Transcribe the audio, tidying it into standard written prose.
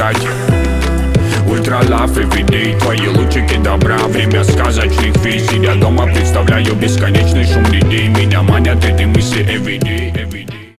стать. Ультра love everyday, твои лучики добра, время сказочных виз. Сидя дома, представляю бесконечный шум людей. Меня манят эти мысли everyday, everyday.